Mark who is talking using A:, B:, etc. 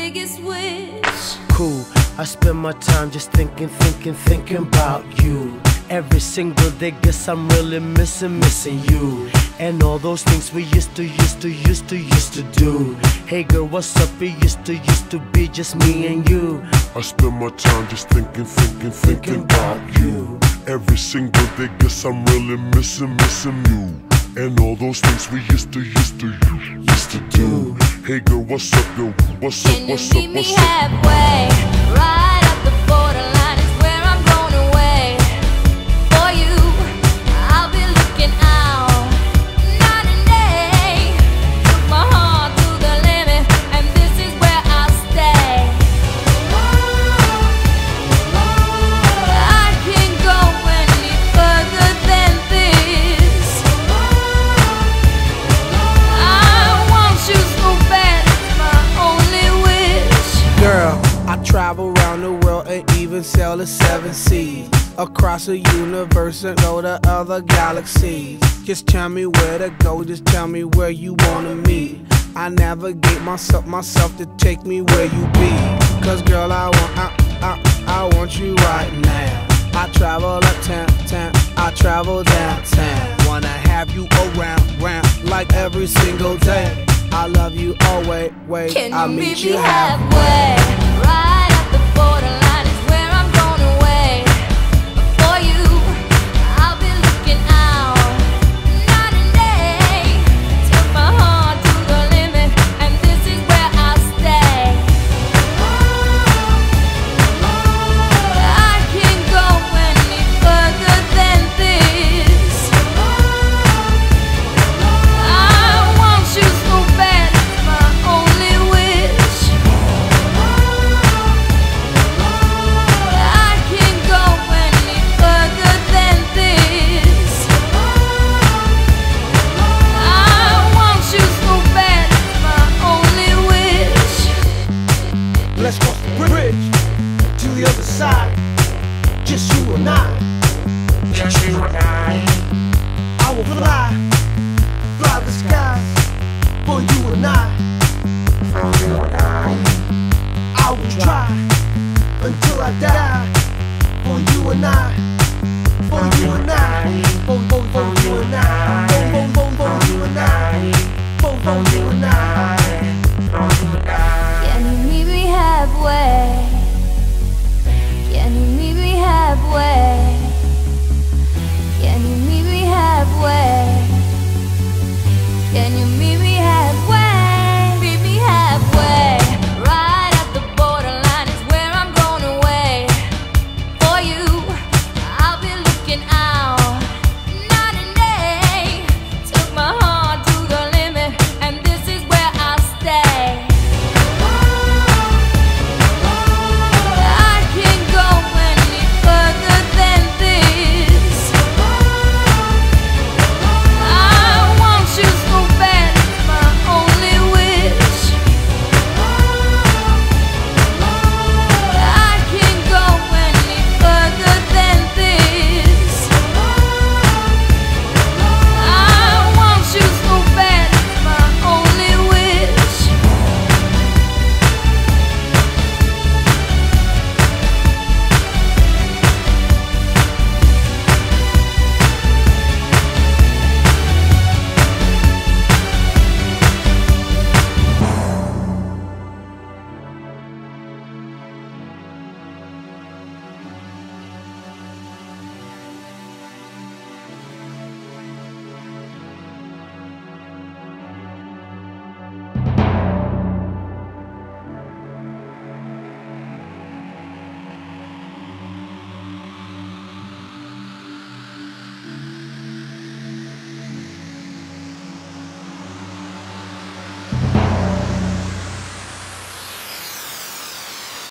A: biggest wish.
B: Cool, I spend my time just thinking about you. Every single day, guess I'm really missing you. And all those things we used to do. Hey girl, what's up? It used to be just me and you.
C: I spend my time just thinking about you. Every single day, guess I'm really missing you. And all those things we used to do. Hey girl, what's up, girl? What's up, what's up,
A: Can you meet me
C: what's up?
A: halfway? Right up the borderline is where I'm going away. For you, I'll be looking out night and day. Took my heart to the limit, and this is where I'll stay. I can't go any further than this. I want you so bad, it's my only wish.
D: Girl, I travel around the world and even sail the 7 seas. Across the universe and go to other galaxies. Just tell me where to go, just tell me where you wanna meet. I navigate myself to take me where you be. Cause girl, I want you right now. I travel uptown, I travel downtown. Wanna have you around like every single day. I love you always,
A: Can
D: I'll
A: you
D: meet
A: meet
D: you
A: me
D: halfway.
A: halfway? Right up the borderline is where I'm going away. For you, I'll be looking out night and day. Took my heart to the limit, and this is where I'll stay. I can't go any further than this. I want you so bad, it's my only wish. I can't go any further than this. I want you so bad, it's my only wish.
E: Let's cross the bridge to the other side. Just you and I. Just you and I will fly the skies for you and I. For you and I will try until I die. For you and I. For you and I. For you and I. For you and I. For you and I.
A: Can you meet me halfway?